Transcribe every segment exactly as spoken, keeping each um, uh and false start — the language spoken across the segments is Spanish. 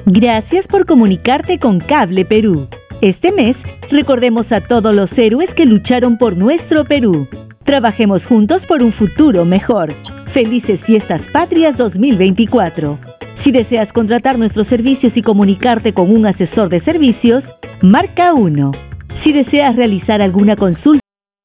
Gracias por comunicarte con Cable Perú. Este mes, recordemos a todos los héroes que lucharon por nuestro Perú. Trabajemos juntos por un futuro mejor. Felices Fiestas Patrias dos mil veinticuatro. Si deseas contratar nuestros servicios y comunicarte con un asesor de servicios, marca uno. Si deseas realizar alguna consulta,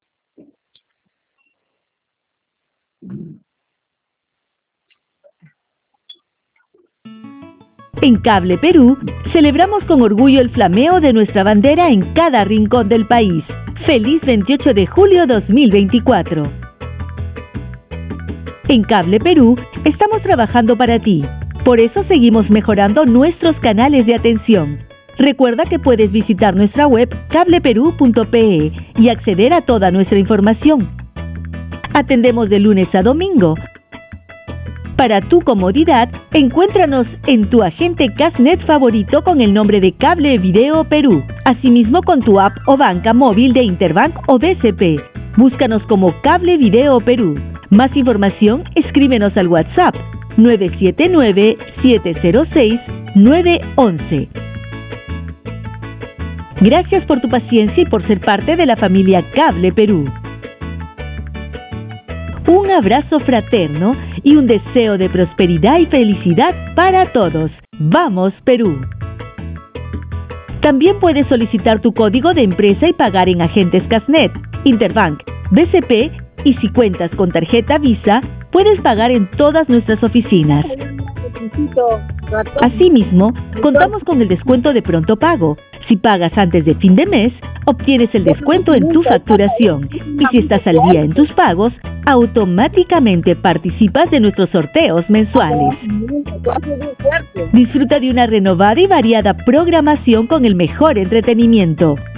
en Cable Perú, celebramos con orgullo el flameo de nuestra bandera en cada rincón del país. ¡Feliz veintiocho de julio dos mil veinticuatro! En Cable Perú, estamos trabajando para ti. Por eso seguimos mejorando nuestros canales de atención. Recuerda que puedes visitar nuestra web cable perú punto pe y acceder a toda nuestra información. Atendemos de lunes a domingo. Para tu comodidad, encuéntranos en tu agente Cashnet favorito con el nombre de Cable Video Perú. Asimismo con tu app o banca móvil de Interbank o B C P. Búscanos como Cable Video Perú. Más información, escríbenos al WhatsApp nueve siete nueve, siete cero seis, nueve uno uno. Gracias por tu paciencia y por ser parte de la familia Cable Perú. Un abrazo fraterno y un deseo de prosperidad y felicidad para todos. ¡Vamos, Perú! También puedes solicitar tu código de empresa y pagar en agentes Cashnet, Interbank, B C P y si cuentas con tarjeta Visa, puedes pagar en todas nuestras oficinas. Asimismo, contamos con el descuento de pronto pago. Si pagas antes de fin de mes, obtienes el descuento en tu facturación. Y si estás al día en tus pagos, automáticamente participas de nuestros sorteos mensuales. Disfruta de una renovada y variada programación con el mejor entretenimiento.